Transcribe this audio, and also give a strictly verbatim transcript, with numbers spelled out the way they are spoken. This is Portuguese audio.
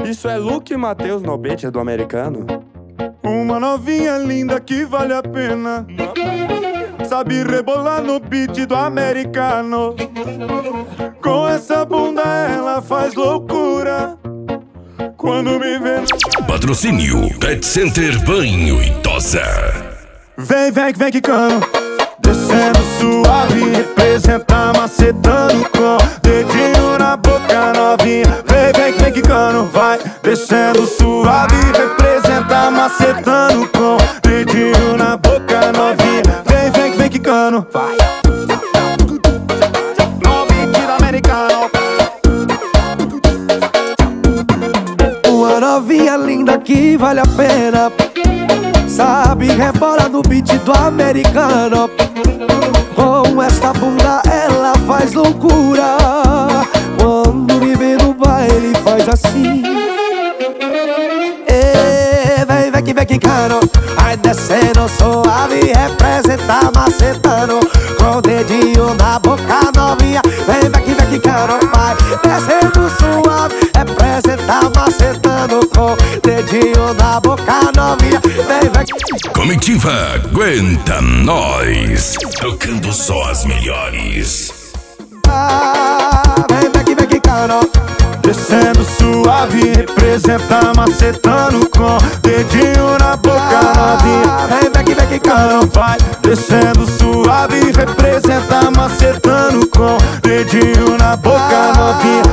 Isso é Luke Matheus no beat do americano. Uma novinha linda que vale a pena, sabe rebolar no beat do americano. Com essa bunda ela faz loucura quando me vê. Patrocínio Pet Center Banho e Tosa. Vem, vem, vem quicando, descendo suave, representa macetando com dedinho na boca novinha. Vem, vem, vem quicando, vai, descendo suave, representa macetando com dedinho na boca novinha. Vem, vem, vem quicando, vai. No beat do americano. Uma novinha linda que vale a pena, sabe rebola no beat do americano. Com esta bunda ela faz loucura quando me vê no baile faz assim. E vem, vem que vem quicando, vai descendo suave, representa macetando com o dedinho na boca novinha. Vem, vem que vem quicando, vai descendo suave, representa macetando com o dedinho na boca novinha. Vem, vem. Comitiva Aguenta Nós, tocando só as melhores. Ah, vem, vem que vem quicando, Descendo suave, representa macetando com dedinho na boca novinha. vem, vem que vem quicando, Vai descendo suave, representa macetando com dedinho na boca novinha.